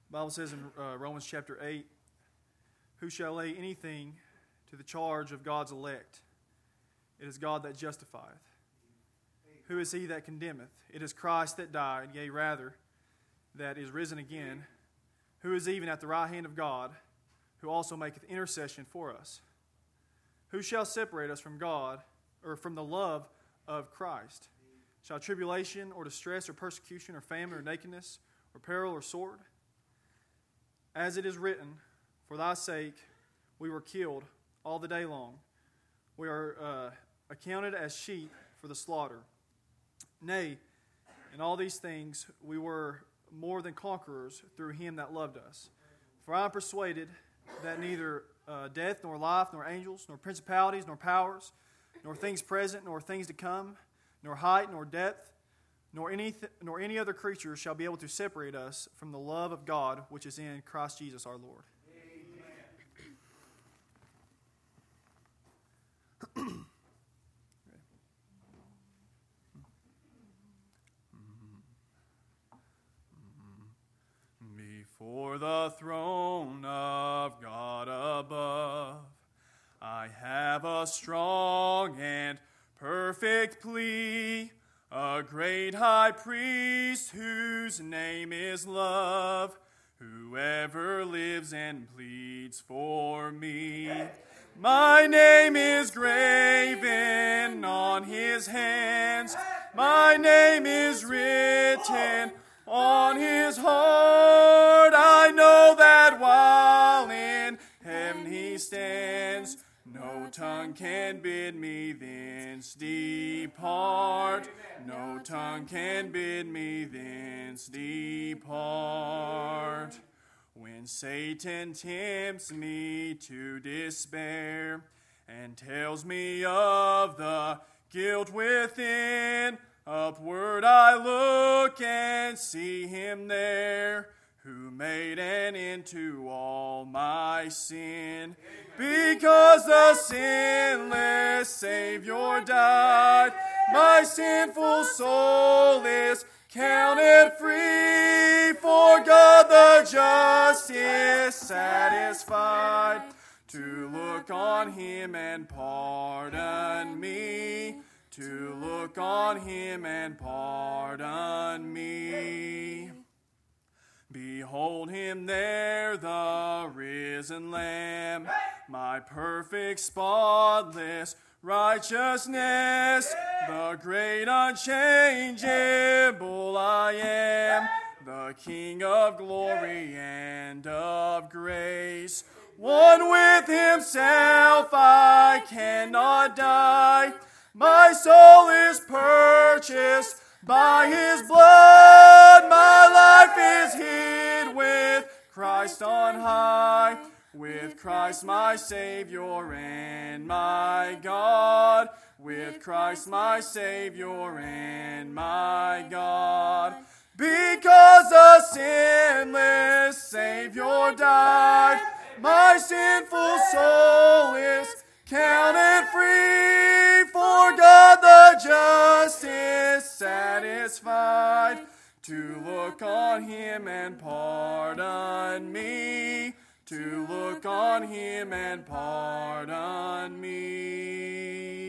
The Bible says in Romans chapter 8, "Who shall lay anything to the charge of God's elect? It is God that justifieth. Who is he that condemneth? It is Christ that died, yea, rather, that is risen again, who is even at the right hand of God, who also maketh intercession for us. Who shall separate us from God, or from the love of Christ? Shall tribulation, or distress, or persecution, or famine, or nakedness, or peril, or sword? As it is written, for thy sake we were killed all the day long. We are accounted as sheep for the slaughter. Nay, in all these things we were more than conquerors through him that loved us. For I am persuaded that neither death, nor life, nor angels, nor principalities, nor powers, nor things present, nor things to come, nor height, nor depth, nor any other creature shall be able to separate us from the love of God which is in Christ Jesus our Lord." Amen. Before the throne of God above, I have a strong and perfect plea, a great high priest whose name is love, whoever lives and pleads for me. My name is graven on his hands, my name is written on his heart. I know that while in heaven he stands, no tongue can bid me thence depart. No tongue can bid me thence depart. When Satan tempts me to despair and tells me of the guilt within, upward I look and see him there, who made an end to all my sin. Because the sinless Savior died, my sinful soul is counted free. For God the just is satisfied to look on him and pardon me. To look on him and pardon me. Behold him there, the risen Lamb, my perfect, spotless righteousness, the great unchangeable I am, the King of glory and of grace. One with himself I cannot die, my soul is purchased by his blood. My life is hid with Christ on high, with Christ my Savior and my God, with Christ my Savior and my God. Because the sinless Savior died, my sinful soul is counted free. For God the just is satisfied to look on him and pardon me. To look on him and pardon me.